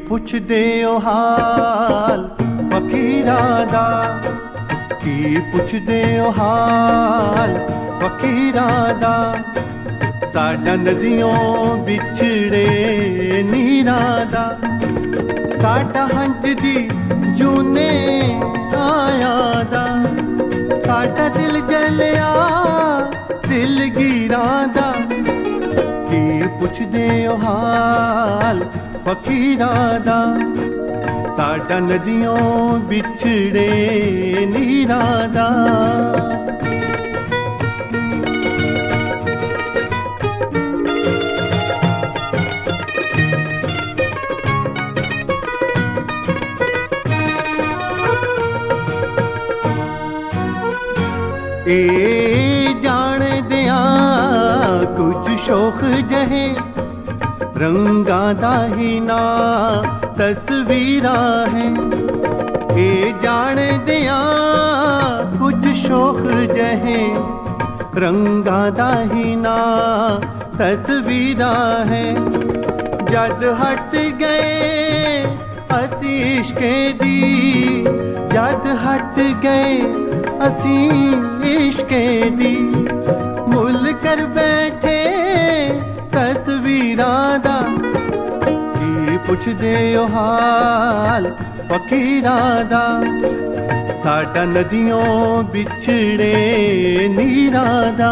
पुछदे ओ हाल फकीरा दा, की पुछदे ओ हाल फकीरा दा। साडा नदियों बिछड़े नीरा दा, साडा हंज दी जूने आया दा। साडा दिल जलिया दिलगीरा दा, की पुछदे ओ हाल फकीरा दा। साडा नदियों बिछड़े नीरा दा। ए जान दिया कुछ शौक जहे, रंगा दा ही ना तस्वीरा है। ए जान दिया कुछ शौक जहे, रंगा दा ही ना तस्वीरा है। जद हट गए असी इश्के दी, जद हट गए असी इश्के दी। मुल कर बैठे तस्वीरा दा, की पुछदे ओ हाल फकीरा दा। साडा नदियों बिछड़े नीरा दा।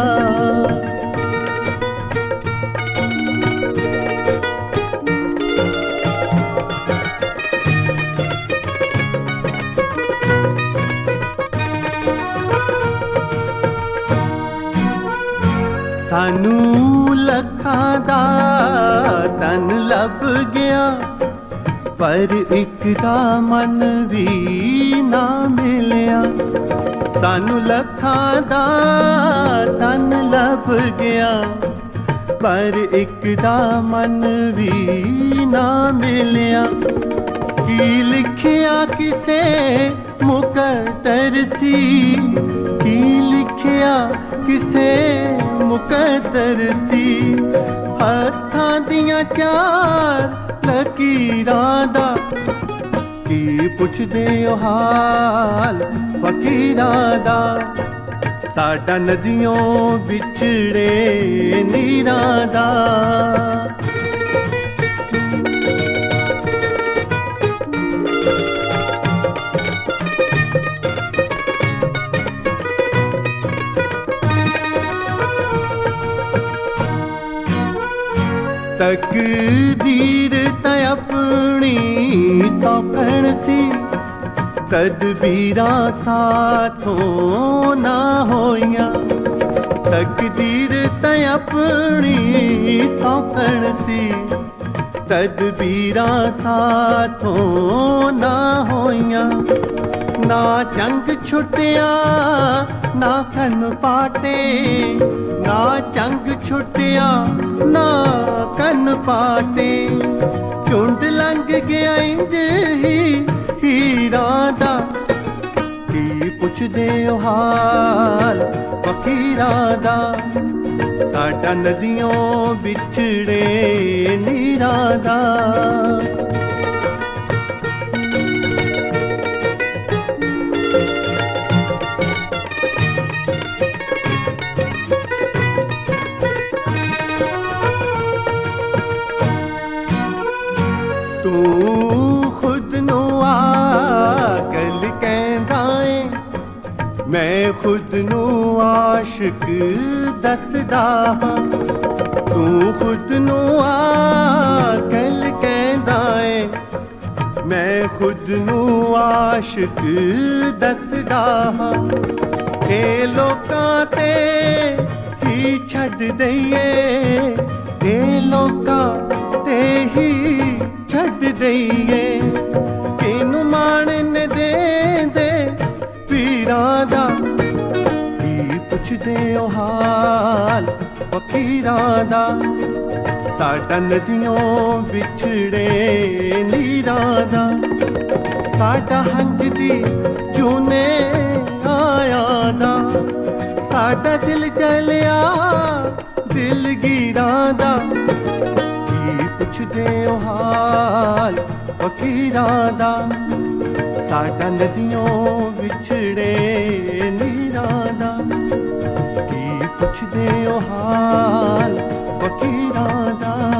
सानू लखां दा तन लब गया, पर एक दा मन भी ना मिलिया। सानू लखां दा तन लब गया, पर एक दा मन भी ना मिलिया। की लिखिया किसे मुकद्दर सी, की लिखिया किसे मुकद्दर सी। हत्थां दियां चार लकीरां दा, की पुछदे ओ हाल फकीरा दा। साडा नदियों बिछड़े नीरा दा। तकदीर ते अपनी सौखण सी, तदबीरा साथों ना होइया। तकदीर ते अपनी सौखण सी, तदबीरा साथों ना होइया। ना जंग छुटिया ना कन पाटे, ना जंग छुटिया ना कन पाटे। झुंड लंघ गया इंज ही हीरा दा, की पुछदे ओ हाल फकीरा दा। साडा नदियों बिछड़े नीरा दा। तू खुद नू आकल कहंदा है, मैं खुद नू आशिक दसदा हां। तू खुद नू आकल कहंदा है, मैं खुद नू आशिक दसदा हां। ए लोकां ते ही छड्ड दईए, ए लोकां ते ही छड्ड दईए। किनू माणन दे दे पीरां दा, की पुछदे ओ हाल फकीरा दा। साडा नदियों बिछड़े नीरा दा। साडा हंज दी जूने आया दा, साडा दिल जलिया दिलगीरा दा। की पुछदे ओ हाल फकीरां दा साडा नदियों विछड़े नीरां दा की पुछदे ओ हाल फकीरां दा।